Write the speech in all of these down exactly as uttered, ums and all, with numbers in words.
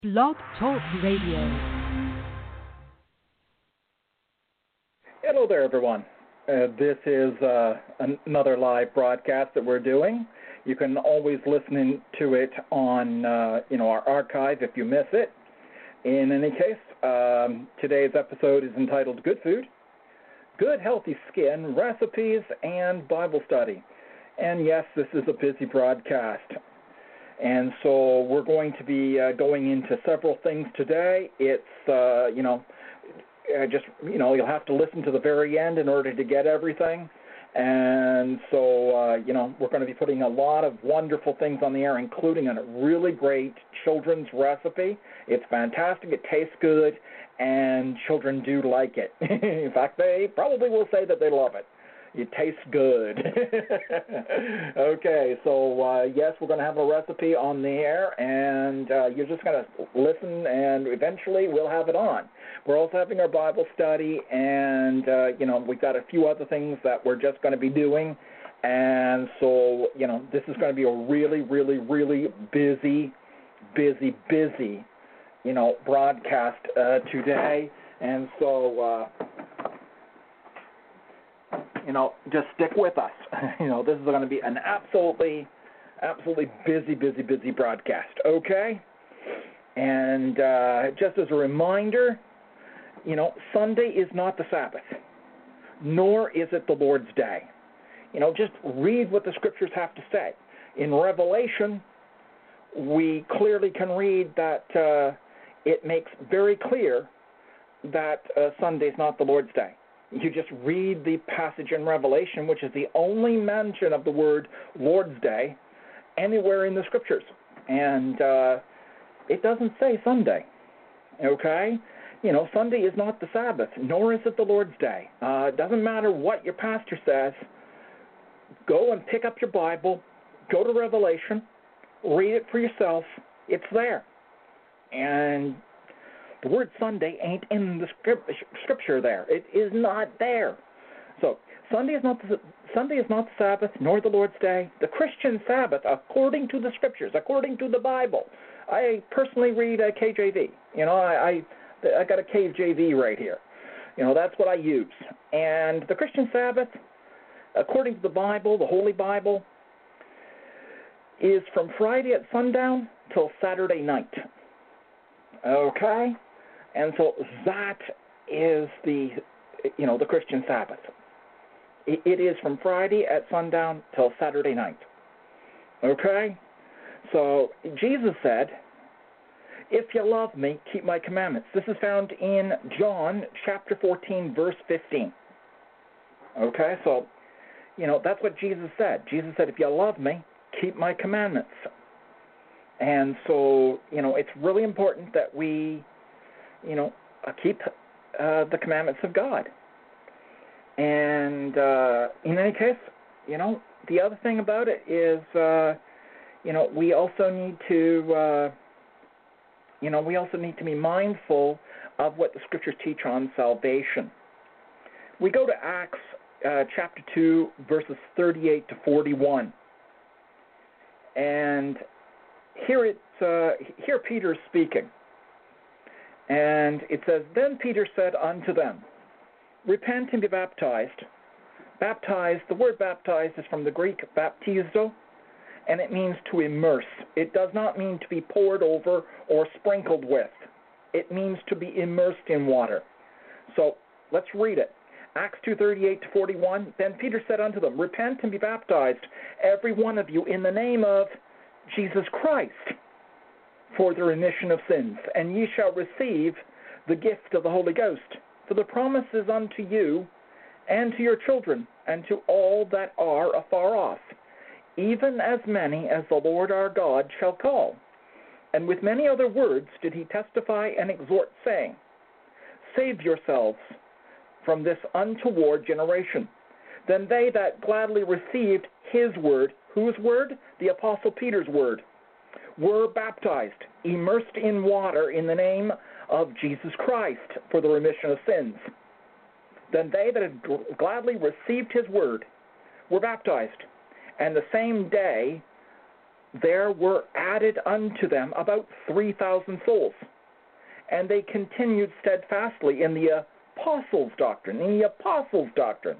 Blog Talk Radio. Hello there, everyone. Uh, this is uh, an- another live broadcast that we're doing. You can always listen to it on, uh, you know, our archive if you miss it. In any case, um, today's episode is entitled Good Food, Good Healthy Skin, Recipes, and Bible Study. And yes, this is a busy broadcast. And so we're going to be uh, going into several things today. It's, uh, you know, uh, just, you know, you'll have to listen to the very end in order to get everything. And so, uh, you know, we're going to be putting a lot of wonderful things on the air, including a really great children's recipe. It's fantastic. It tastes good, and children do like it. In fact, they probably will say that they love it. It tastes good. Okay, so uh, yes, we're going to have a recipe on the air, and uh, you're just going to listen, and eventually we'll have it on. We're also having our Bible study, and, uh, you know, we've got a few other things that we're just going to be doing, and so, you know, this is going to be a really, really, really busy, busy, busy, you know, broadcast uh, today, and so... Uh, You know, just stick with us. You know, this is going to be an absolutely, absolutely busy, busy, busy broadcast, okay? And uh, just as a reminder, you know, Sunday is not the Sabbath, nor is it the Lord's Day. You know, just read what the Scriptures have to say. In Revelation, we clearly can read that uh, it makes very clear that uh, Sunday is not the Lord's Day. You just read the passage in Revelation, which is the only mention of the word Lord's Day anywhere in the Scriptures. And uh, it doesn't say Sunday, okay? You know, Sunday is not the Sabbath, nor is it the Lord's Day. Uh, it doesn't matter what your pastor says. Go and pick up your Bible, go to Revelation, read it for yourself. It's there. And the word Sunday ain't in the scripture there. It is not there. So Sunday is not the, Sunday is not the Sabbath, nor the Lord's Day. The Christian Sabbath, according to the Scriptures, according to the Bible. I personally read a K J V. You know, I, I I got a K J V right here. You know, that's what I use. And the Christian Sabbath, according to the Bible, the Holy Bible, is from Friday at sundown till Saturday night. Okay? And so that is the, you know, the Christian Sabbath. It, it is from Friday at sundown till Saturday night. Okay? So Jesus said, if you love me, keep my commandments. This is found in John chapter fourteen, verse fifteen. Okay? So, you know, that's what Jesus said. Jesus said, if you love me, keep my commandments. And so, you know, it's really important that we, you know, uh, keep uh, the commandments of God. And uh, in any case, you know, the other thing about it is, uh, you know, we also need to, uh, you know, we also need to be mindful of what the Scriptures teach on salvation. We go to Acts uh, chapter two, verses thirty-eight to forty-one. And here it's, uh, here Peter is speaking. And it says, then Peter said unto them, repent and be baptized. Baptized, the word baptized is from the Greek baptizo, and it means to immerse. It does not mean to be poured over or sprinkled with. It means to be immersed in water. So let's read it. Acts two thirty-eight to forty-one, then Peter said unto them, repent and be baptized, every one of you, in the name of Jesus Christ, for the remission of sins, and ye shall receive the gift of the Holy Ghost. For the promise is unto you, and to your children, and to all that are afar off, even as many as the Lord our God shall call. And with many other words did he testify and exhort, saying, save yourselves from this untoward generation. Then they that gladly received his word, whose word? The Apostle Peter's word, were baptized, immersed in water in the name of Jesus Christ for the remission of sins. Then they that had gladly received his word were baptized, and the same day there were added unto them about three thousand souls. And they continued steadfastly in the apostles' doctrine, in the apostles' doctrine,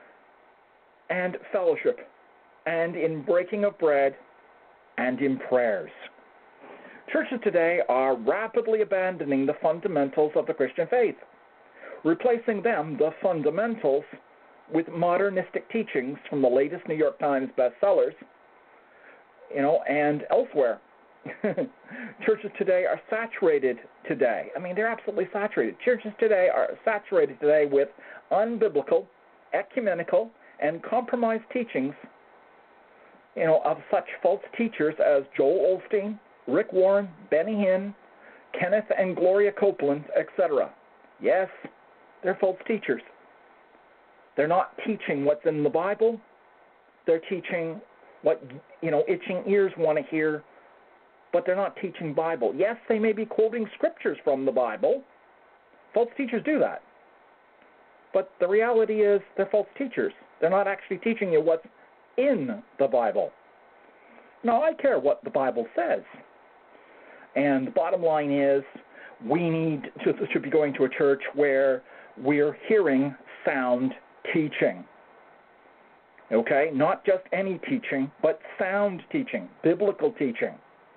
and fellowship, and in breaking of bread, and in prayers. Churches today are rapidly abandoning the fundamentals of the Christian faith, replacing them, the fundamentals, with modernistic teachings from the latest New York Times bestsellers, you know, and elsewhere. Churches today are saturated today. I mean, they're absolutely saturated. Churches today are saturated today with unbiblical, ecumenical, and compromised teachings, you know, of such false teachers as Joel Osteen, Rick Warren, Benny Hinn, Kenneth and Gloria Copeland, et cetera. Yes, they're false teachers. They're not teaching what's in the Bible. They're teaching what, you know, itching ears want to hear, but they're not teaching Bible. Yes, they may be quoting scriptures from the Bible. False teachers do that. But the reality is they're false teachers. They're not actually teaching you what's in the Bible. Now, I care what the Bible says. And the bottom line is we need to, to be going to a church where we're hearing sound teaching. Okay? Not just any teaching, but sound teaching, biblical teaching.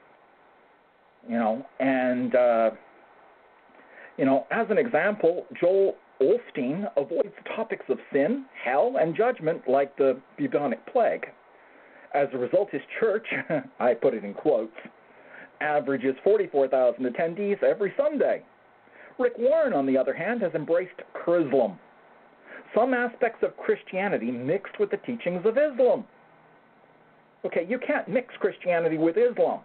You know, and, uh, you know, as an example, Joel Osteen avoids topics of sin, hell, and judgment like the bubonic plague. As a result, his church, I put it in quotes, averages forty-four thousand attendees every Sunday. Rick Warren, on the other hand, has embraced Chrislam, some aspects of Christianity mixed with the teachings of Islam. Okay, you can't mix Christianity with Islam.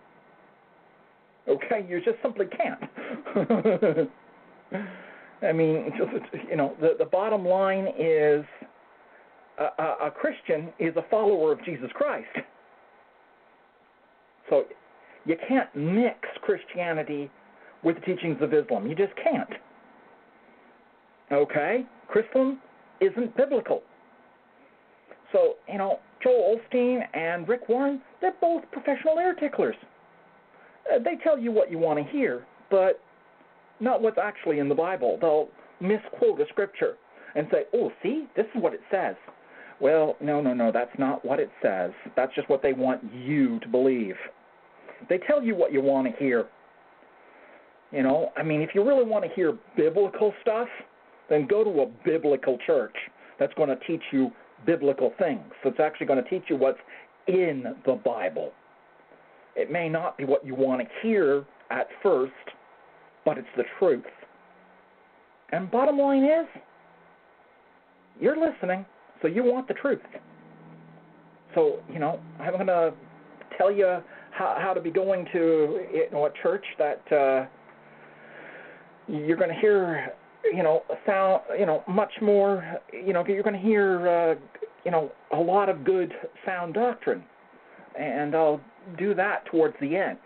Okay, you just simply can't. I mean, just, you know, the, the bottom line is a, a, a Christian is a follower of Jesus Christ. So you can't mix Christianity with the teachings of Islam. You just can't. Okay? Chrislam isn't biblical. So, you know, Joel Osteen and Rick Warren, they're both professional ear ticklers. Uh, they tell you what you want to hear, but not what's actually in the Bible. They'll misquote a scripture and say, oh, see, this is what it says. Well, no, no, no, that's not what it says. That's just what they want you to believe. They tell you what you want to hear. You know, I mean, if you really want to hear biblical stuff, then go to a biblical church that's going to teach you biblical things. That's actually going to teach you what's in the Bible. It may not be what you want to hear at first, but it's the truth. And bottom line is, you're listening, so you want the truth. So, you know, I'm going to tell you how, how to be going to, you know, a church that uh, you're going to hear, you know, sound, you know, much more, you know, you're going to hear, uh, you know, a lot of good sound doctrine. And I'll do that towards the end.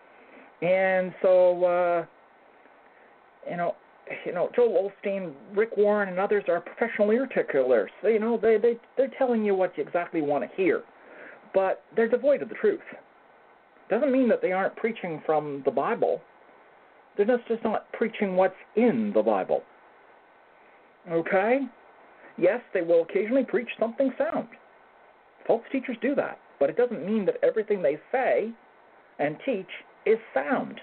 And so, uh, you know, you know, Joel Osteen, Rick Warren, and others are professional ear ticklers. You know, they, they, they're telling you what you exactly want to hear, but they're devoid of the truth. Doesn't mean that they aren't preaching from the Bible. They're just, just not preaching what's in the Bible. Okay? Yes, they will occasionally preach something sound. False teachers do that, but it doesn't mean that everything they say and teach is sound.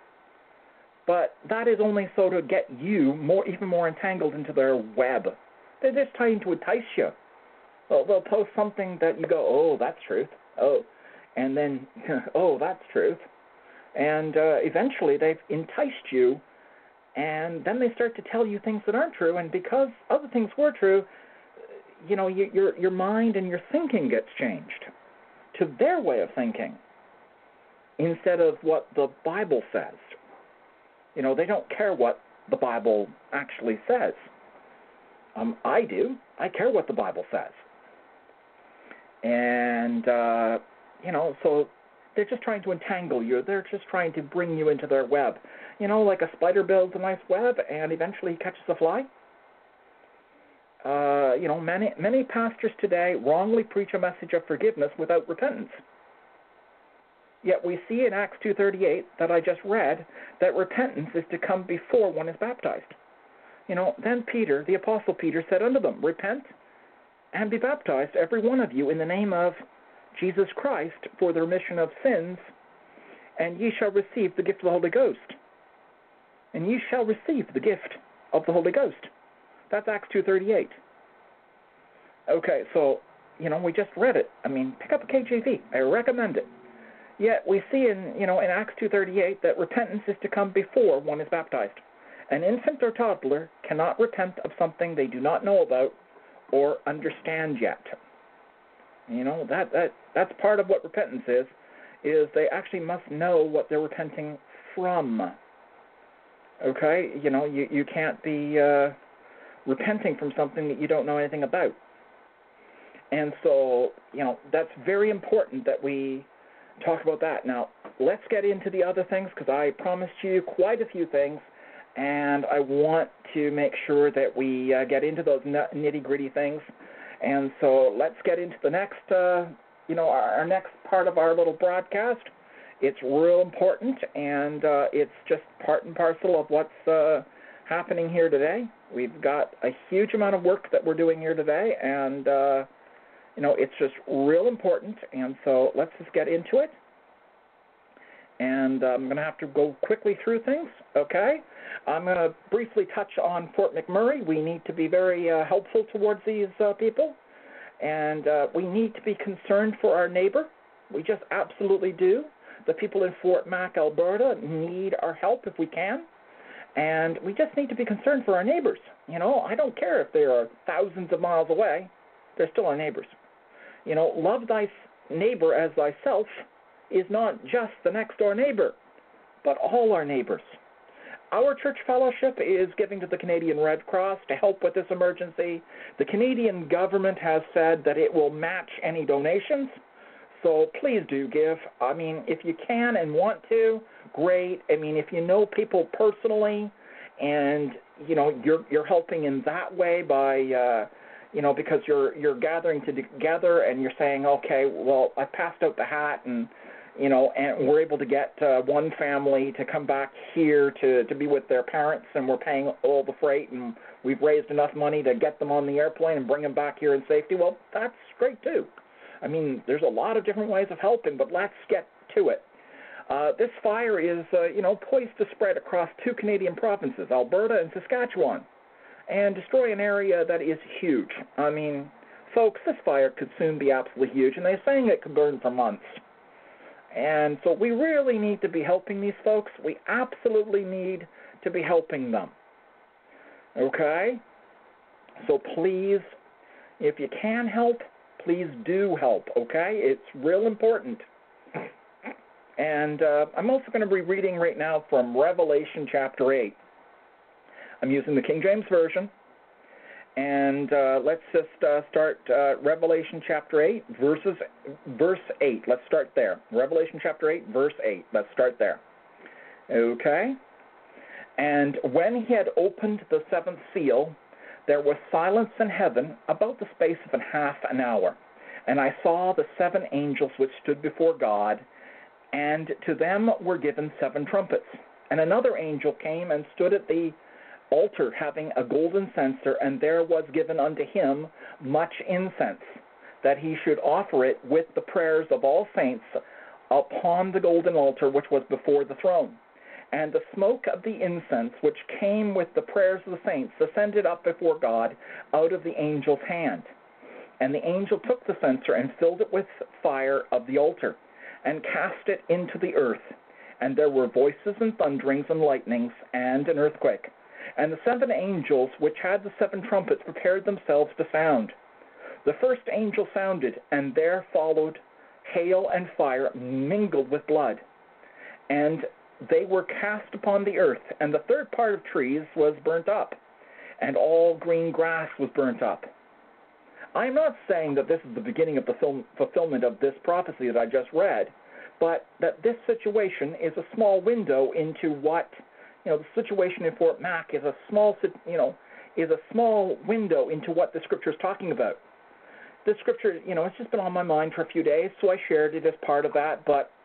But that is only so to get you more, even more entangled into their web. They're just trying to entice you. They'll, they'll post something that you go, oh, that's truth. Oh, and then, oh, that's truth. And uh, eventually they've enticed you, and then they start to tell you things that aren't true. And because other things were true, you know, you, your your mind and your thinking gets changed to their way of thinking instead of what the Bible says. You know, they don't care what the Bible actually says. Um, I do. I care what the Bible says. And, uh, you know, so they're just trying to entangle you. They're just trying to bring you into their web. You know, like a spider builds a nice web and eventually catches a fly. Uh, you know, many, many pastors today wrongly preach a message of forgiveness without repentance. Yet we see in Acts two thirty-eight that I just read that repentance is to come before one is baptized. You know, then Peter, the Apostle Peter, said unto them, repent and be baptized, every one of you, in the name of Jesus Christ, for the remission of sins, and ye shall receive the gift of the Holy Ghost. And ye shall receive the gift of the Holy Ghost. That's Acts two thirty-eight. Okay, so, you know, we just read it. I mean, pick up a K J V. I recommend it. Yet we see in, you know, in Acts two thirty-eight that repentance is to come before one is baptized. An infant or toddler cannot repent of something they do not know about or understand yet. You know, that, that that's part of what repentance is, is they actually must know what they're repenting from. Okay? You know, you, you can't be uh, repenting from something that you don't know anything about. And so, you know, that's very important that we talk about that. Now, let's get into the other things, because I promised you quite a few things, and I want to make sure that we uh, get into those nitty-gritty things. And so let's get into the next, uh, you know, our, our next part of our little broadcast. It's real important, and uh, it's just part and parcel of what's uh, happening here today. We've got a huge amount of work that we're doing here today, and, uh, you know, it's just real important. And so let's just get into it. And I'm going to have to go quickly through things, okay? I'm going to briefly touch on Fort McMurray. We need to be very uh, helpful towards these uh, people, and uh, we need to be concerned for our neighbor. We just absolutely do. The people in Fort Mac, Alberta, need our help if we can, and we just need to be concerned for our neighbors. You know, I don't care if they are thousands of miles away. They're still our neighbors. You know, love thy neighbor as thyself is not just the next-door neighbor, but all our neighbors. Our church fellowship is giving to the Canadian Red Cross to help with this emergency. The Canadian government has said that it will match any donations, so please do give. I mean, if you can and want to, great. I mean, if you know people personally and, you know, you're you're helping in that way by, uh, you know, because you're you're gathering together and you're saying, okay, well, I passed out the hat and, you know, and we're able to get uh, one family to come back here to, to be with their parents, and we're paying all the freight, and we've raised enough money to get them on the airplane and bring them back here in safety. Well, that's great, too. I mean, there's a lot of different ways of helping, but let's get to it. Uh, this fire is, uh, you know, poised to spread across two Canadian provinces, Alberta and Saskatchewan, and destroy an area that is huge. I mean, folks, this fire could soon be absolutely huge, and they're saying it could burn for months. And so we really need to be helping these folks. We absolutely need to be helping them. Okay? So please, if you can help, please do help, okay? It's real important. And uh, I'm also going to be reading right now from Revelation chapter eight. I'm using the King James Version. And uh, let's just uh, start uh, Revelation chapter eight, verses, verse eight. Let's start there. Revelation chapter eight, verse eight. Let's start there. Okay? And when he had opened the seventh seal, there was silence in heaven about the space of a half an hour. And I saw the seven angels which stood before God, and to them were given seven trumpets. And another angel came and stood at the altar having a golden censer, and there was given unto him much incense, that he should offer it with the prayers of all saints upon the golden altar which was before the throne. And the smoke of the incense which came with the prayers of the saints ascended up before God out of the angel's hand. And the angel took the censer and filled it with fire of the altar, and cast it into the earth. And there were voices and thunderings and lightnings and an earthquake. And the seven angels which had the seven trumpets prepared themselves to sound. The first angel sounded, and there followed hail and fire mingled with blood. And they were cast upon the earth, and the third part of trees was burnt up, and all green grass was burnt up. I'm not saying that this is the beginning of the fulfillment of this prophecy that I just read, but that this situation is a small window into what, you know, the situation in Fort Mac is a small, you know, is a small window into what the scripture is talking about. This scripture, you know, it's just been on my mind for a few days, so I shared it as part of that. But,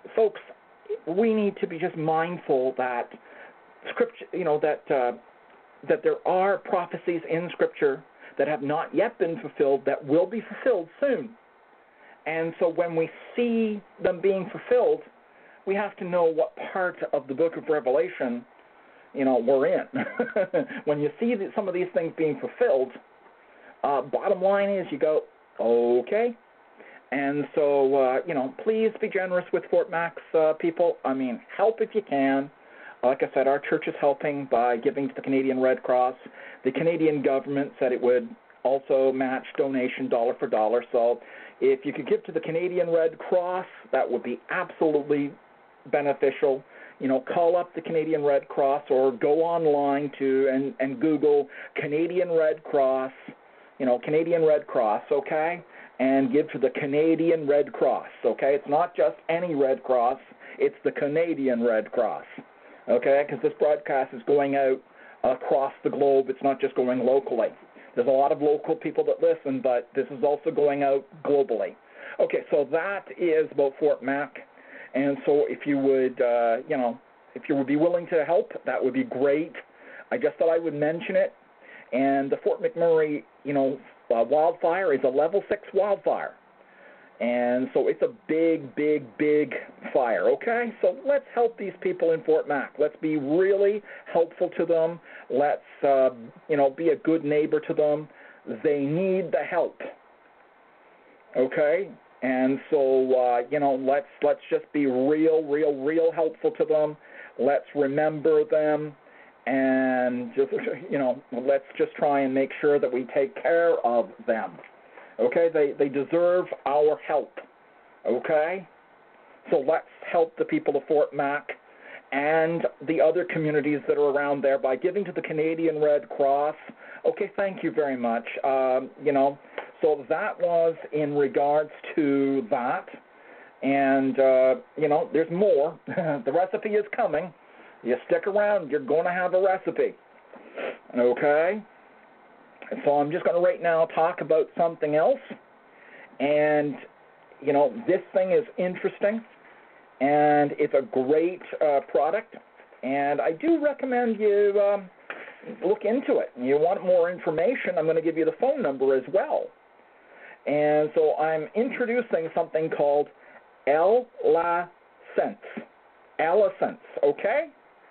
folks, we need to be just mindful that scripture, you know, that uh, that there are prophecies in Scripture that have not yet been fulfilled that will be fulfilled soon. And so when we see them being fulfilled, we have to know what part of the book of Revelation, you know, we're in. When you see that some of these things being fulfilled, uh, bottom line is you go, okay. And so, uh, you know, please be generous with Fort Max uh, people. I mean, help if you can. Like I said, our church is helping by giving to the Canadian Red Cross. The Canadian government said it would also match donation dollar for dollar. So if you could give to the Canadian Red Cross, that would be absolutely beneficial. You know, call up the Canadian Red Cross or go online to and, and Google Canadian Red Cross, you know, Canadian Red Cross, okay, and give to the Canadian Red Cross, okay? It's not just any Red Cross, it's the Canadian Red Cross, okay, because this broadcast is going out across the globe. It's not just going locally. There's a lot of local people that listen, but this is also going out globally. Okay, so that is about Fort Mac. And so if you would, uh, you know, if you would be willing to help, that would be great. I just thought I would mention it. And the Fort McMurray, you know, uh, wildfire is a level six wildfire. And so it's a big, big, big fire, okay? So let's help these people in Fort Mac. Let's be really helpful to them. Let's, uh, you know, be a good neighbor to them. They need the help, okay? And so, uh, you know, let's let's just be real, real, real helpful to them. Let's remember them, and just, you know, let's just try and make sure that we take care of them. Okay, they, they deserve our help, okay? So let's help the people of Fort Mac and the other communities that are around there by giving to the Canadian Red Cross. Okay, thank you very much. Um, you know, so that was in regards to that. And, uh, you know, there's more. The recipe is coming. You stick around, you're going to have a recipe, okay? So I'm just going to right now talk about something else. And, you know, this thing is interesting, and it's a great uh, product. And I do recommend you um, look into it. You want more information, I'm going to give you the phone number as well. And so I'm introducing something called L-La Sense. L-La-Sense, okay?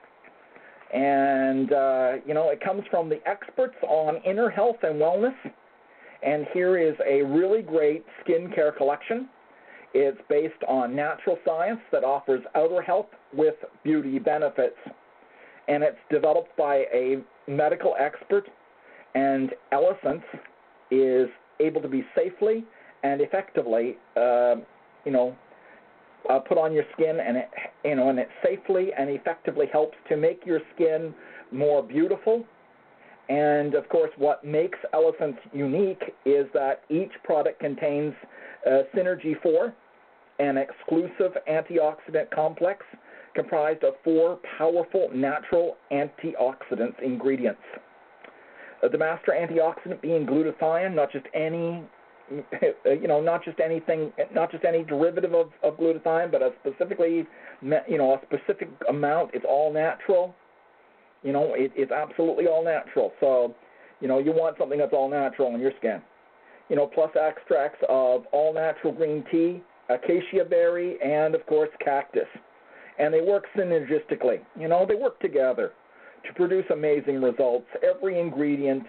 And, uh, you know, it comes from the experts on inner health and wellness. And here is a really great skincare collection. It's based on natural science that offers outer health with beauty benefits. And it's developed by a medical expert. And L-La-Sense is able to be safely and effectively, uh, you know, Uh, put on your skin, and it, you know, and it safely and effectively helps to make your skin more beautiful. And of course, what makes L-La-Sense unique is that each product contains uh, Synergy four, an exclusive antioxidant complex comprised of four powerful natural antioxidant ingredients. Uh, the master antioxidant being glutathione, not just any you know, not just anything, not just any derivative of, of glutathione, but a specifically, you know, a specific amount. It's all natural. You know, it, it's absolutely all natural. So, you know, you want something that's all natural in your skin. You know, plus extracts of all natural green tea, acacia berry, and of course cactus. And they work synergistically. You know, they work together to produce amazing results. Every ingredient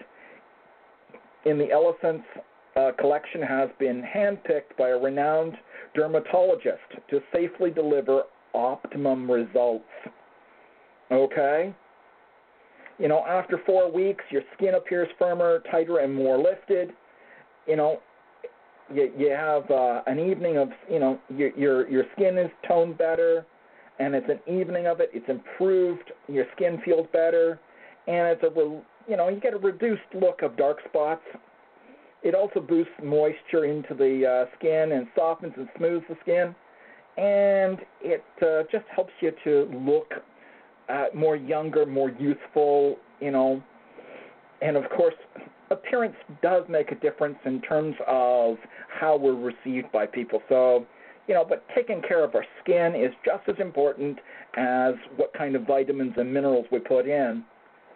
in the L-La-Sense Uh, collection has been handpicked by a renowned dermatologist to safely deliver optimum results. Okay? You know, after four weeks, your skin appears firmer, tighter, and more lifted. You know, you, you have uh, an evening of, you know, your, your your skin is toned better, and it's an evening of it. It's improved. Your skin feels better, and it's a, you know, you get a reduced look of dark spots. It also boosts moisture into the uh, skin and softens and smooths the skin. And it uh, just helps you to look uh, more younger, more youthful, you know. And, of course, appearance does make a difference in terms of how we're received by people. So, you know, but taking care of our skin is just as important as what kind of vitamins and minerals we put in.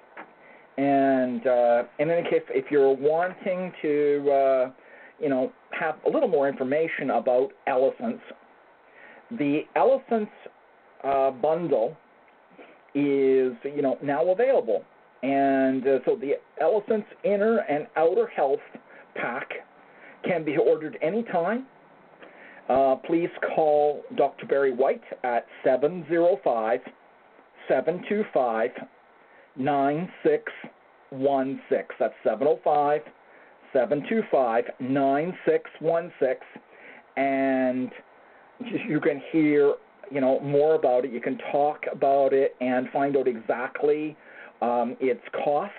And uh, in any case, if you're wanting to, uh, you know, have a little more information about Ellicent's, the Ellicent's uh, bundle is, you know, now available. And uh, so the Ellicent's Inner and Outer Health Pack can be ordered anytime. Uh, please call Doctor Barry White at seven oh five, seven two five, nine six one six. That's seven oh five, seven two five, nine six one six. And you can hear, you know, more about it. You can talk about it and find out exactly um, its cost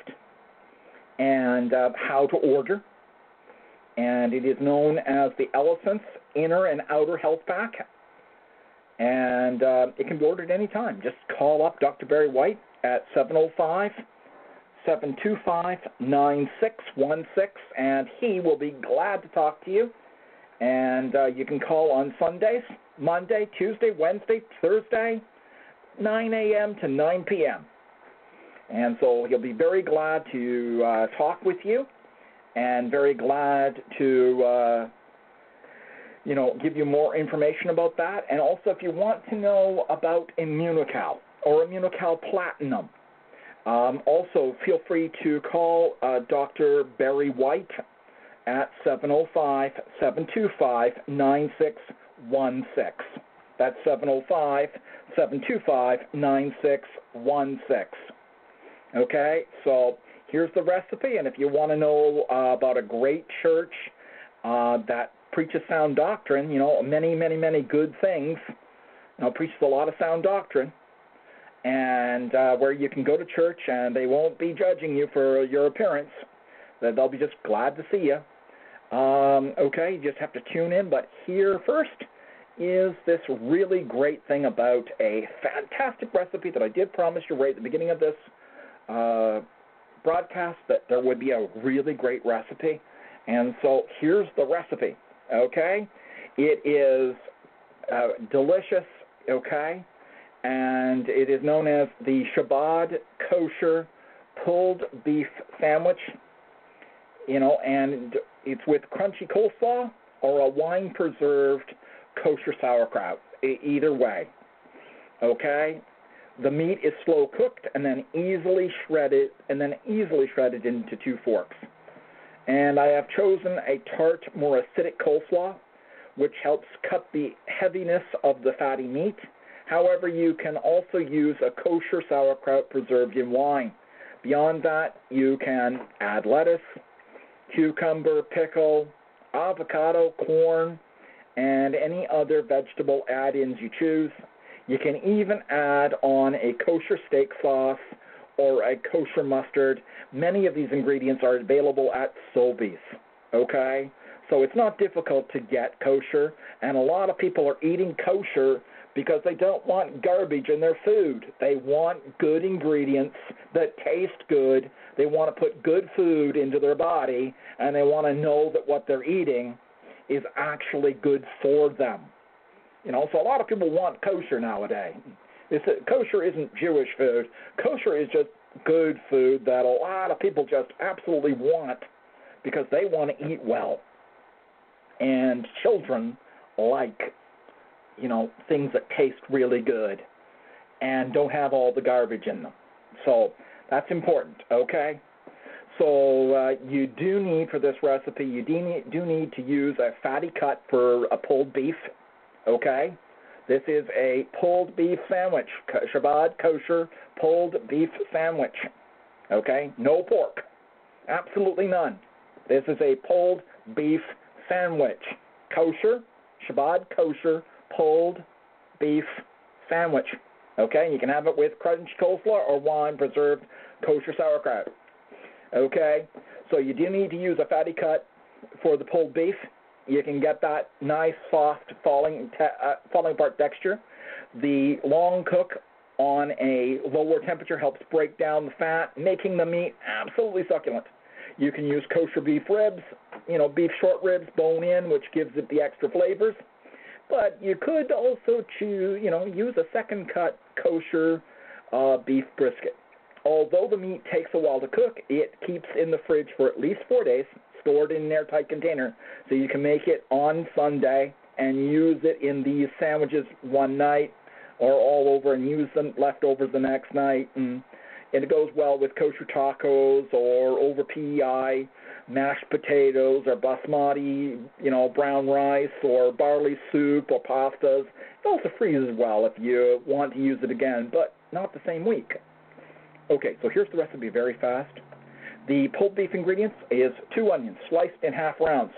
and uh, how to order. And it is known as the Ellicent's Inner and Outer Health Pack. And uh, it can be ordered anytime. Just call up Doctor Barry White at seven oh five, seven two five, nine six one six, and he will be glad to talk to you. And uh, you can call on Sundays, Monday, Tuesday, Wednesday, Thursday, nine a.m. to nine p.m. And so he'll be very glad to uh, talk with you and very glad to, uh, you know, give you more information about that. And also, if you want to know about Immunocal or Immunocal Platinum, um, also feel free to call uh, Doctor Barry White at seven oh five, seven two five, nine six one six. That's seven oh five, seven two five, nine six one six. Okay, so here's the recipe, and if you want to know uh, about a great church uh, that preaches sound doctrine, you know, many, many, many good things, you know, preaches a lot of sound doctrine, and uh, where you can go to church and they won't be judging you for your appearance, that they'll be just glad to see you. Um, okay, you just have to tune in, but here first is this really great thing about a fantastic recipe that I did promise you right at the beginning of this uh, broadcast, that there would be a really great recipe. And so here's the recipe, okay? It is uh, delicious, okay? And it is known as the Shabbat Kosher Pulled Beef Sandwich, you know, and it's with crunchy coleslaw or a wine-preserved kosher sauerkraut, e- either way, okay? The meat is slow cooked and then easily shredded, and then easily shredded into two forks. And I have chosen a tart, more acidic coleslaw, which helps cut the heaviness of the fatty meat. However, you can also use a kosher sauerkraut preserved in wine. Beyond that, you can add lettuce, cucumber, pickle, avocado, corn, and any other vegetable add-ins you choose. You can even add on a kosher steak sauce or a kosher mustard. Many of these ingredients are available at Sobeys, okay? So it's not difficult to get kosher, and a lot of people are eating kosher because they don't want garbage in their food. They want good ingredients that taste good. They want to put good food into their body, and they want to know that what they're eating is actually good for them. You know, so a lot of people want kosher nowadays. It's, kosher isn't Jewish food. Kosher is just good food that a lot of people just absolutely want because they want to eat well. And children like, you know, things that taste really good and don't have all the garbage in them. So that's important, okay? So uh, you do need, for this recipe, you do need, do need to use a fatty cut for a pulled beef, okay? This is a pulled beef sandwich, Shabbat kosher pulled beef sandwich, okay? No pork, absolutely none. This is a pulled beef sandwich, kosher, Shabbat kosher pulled beef sandwich, okay? You can have it with crunchy coleslaw or wine-preserved kosher sauerkraut, okay? So you do need to use a fatty cut for the pulled beef. You can get that nice, soft, falling, te- uh, falling apart texture. The long cook on a lower temperature helps break down the fat, making the meat absolutely succulent. You can use kosher beef ribs, you know, beef short ribs, bone in, which gives it the extra flavors. But you could also choose, you know, use a second cut kosher uh, beef brisket. Although the meat takes a while to cook, it keeps in the fridge for at least four days, stored in an airtight container, so you can make it on Sunday and use it in these sandwiches one night or all over and use them leftovers the next night. And, and it goes well with kosher tacos or over P E I, mashed potatoes or basmati, you know, brown rice or barley soup or pastas. It also freezes well if you want to use it again, but not the same week. Okay, so here's the recipe very fast. The pulled beef ingredients is two onions sliced in half rounds,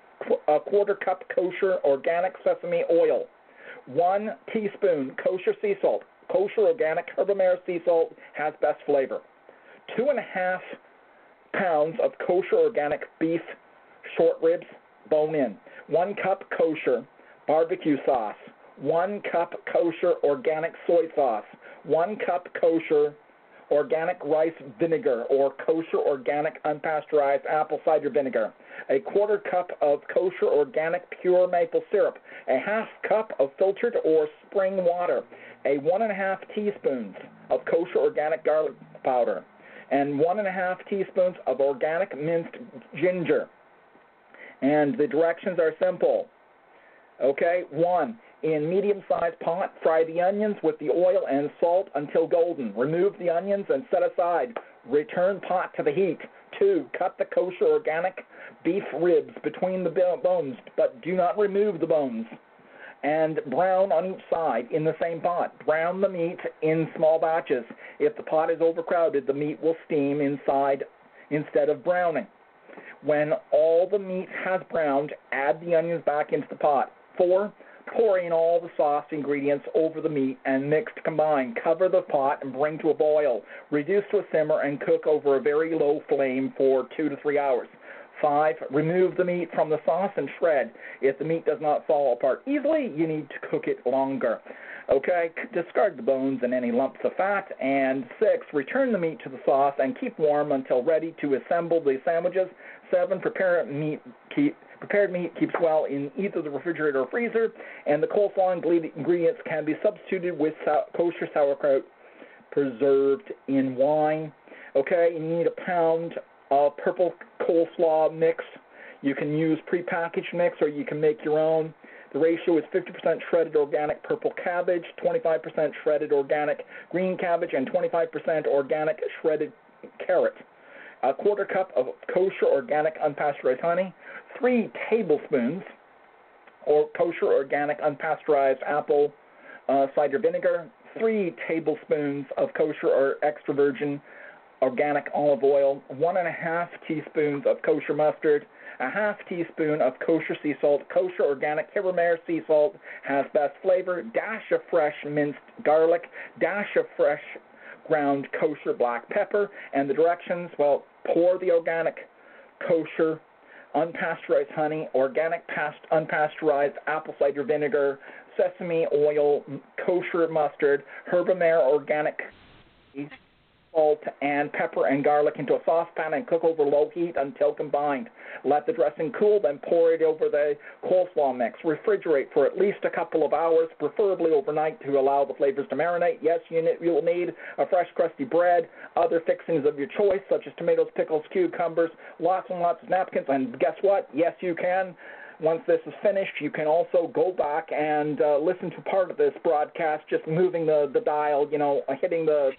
a quarter cup kosher organic sesame oil, one teaspoon kosher sea salt. Kosher organic Herbamare sea salt has best flavor. Two and a half pounds of kosher organic beef short ribs, bone in. One cup kosher barbecue sauce. One cup kosher organic soy sauce. One cup kosher organic rice vinegar or kosher organic unpasteurized apple cider vinegar, a quarter cup of kosher organic pure maple syrup, a half cup of filtered or spring water, a one and a half teaspoons of kosher organic garlic powder, and one and a half teaspoons of organic minced ginger. And the directions are simple. Okay, one, in medium-sized pot, fry the onions with the oil and salt until golden. Remove the onions and set aside. Return pot to the heat. Two, cut the kosher organic beef ribs between the bones, but do not remove the bones. And brown on each side in the same pot. Brown the meat in small batches. If the pot is overcrowded, the meat will steam inside instead of browning. When all the meat has browned, add the onions back into the pot. Four, pour in all the sauce ingredients over the meat and mix to combine. Cover the pot and bring to a boil. Reduce to a simmer and cook over a very low flame for two to three hours. Five, remove the meat from the sauce and shred. If the meat does not fall apart easily, you need to cook it longer. Okay, discard the bones and any lumps of fat. And six, return the meat to the sauce and keep warm until ready to assemble the sandwiches. Seven, prepare meat, keep Prepared meat keeps well in either the refrigerator or freezer, and the coleslaw ingredients can be substituted with kosher sauerkraut preserved in wine. Okay, you need a pound of purple coleslaw mix. You can use prepackaged mix or you can make your own. The ratio is fifty percent shredded organic purple cabbage, twenty-five percent shredded organic green cabbage, and twenty-five percent organic shredded carrot. A quarter cup of kosher organic unpasteurized honey, three tablespoons or kosher organic unpasteurized apple uh, cider vinegar, three tablespoons of kosher or extra virgin organic olive oil, one and a half teaspoons of kosher mustard, a half teaspoon of kosher sea salt. Kosher organic Herbamare sea salt has best flavor, dash of fresh minced garlic, dash of fresh ground kosher black pepper. And the directions, well, pour the organic kosher unpasteurized honey, organic past unpasteurized apple cider vinegar, sesame oil, kosher mustard, Herbamare organic salt, and pepper and garlic into a saucepan and cook over low heat until combined. Let the dressing cool, then pour it over the coleslaw mix. Refrigerate for at least a couple of hours, preferably overnight, to allow the flavors to marinate. Yes, you will need a fresh, crusty bread, other fixings of your choice, such as tomatoes, pickles, cucumbers, lots and lots of napkins. And guess what? Yes, you can. Once this is finished, you can also go back and uh, listen to part of this broadcast, just moving the, the dial, you know, hitting the...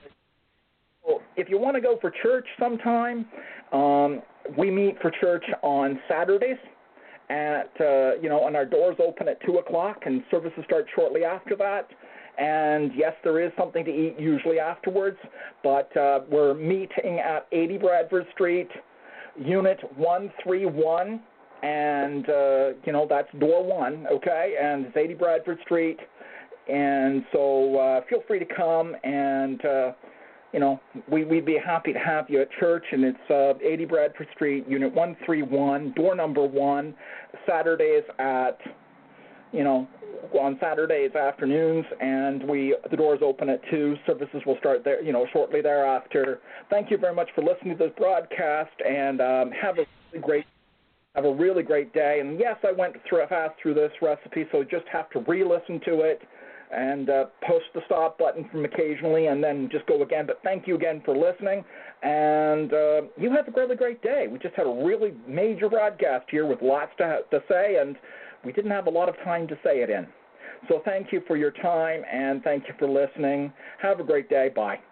If you want to go for church sometime, um, we meet for church on Saturdays at, uh, you know, and our doors open at two o'clock and services start shortly after that. And, yes, there is something to eat usually afterwards, but uh, we're meeting at eighty Bradford Street, Unit one three one, and, uh, you know, that's door one, okay, and it's eighty Bradford Street. And so uh, feel free to come and... Uh, You know, we, we'd be happy to have you at church, and it's uh, eighty Bradford Street, Unit one three one, door number one, Saturdays at, you know, on Saturdays afternoons, and we the doors open at two. Services will start there, you know, shortly thereafter. Thank you very much for listening to this broadcast, and um, have a really great Have a really great day. And yes, I went through fast through this recipe, so just have to re-listen to it and uh, post the stop button from occasionally and then just go again. But thank you again for listening. And uh, you have a really great day. We just had a really major broadcast here with lots to, to say, and we didn't have a lot of time to say it in. So thank you for your time, and thank you for listening. Have a great day. Bye.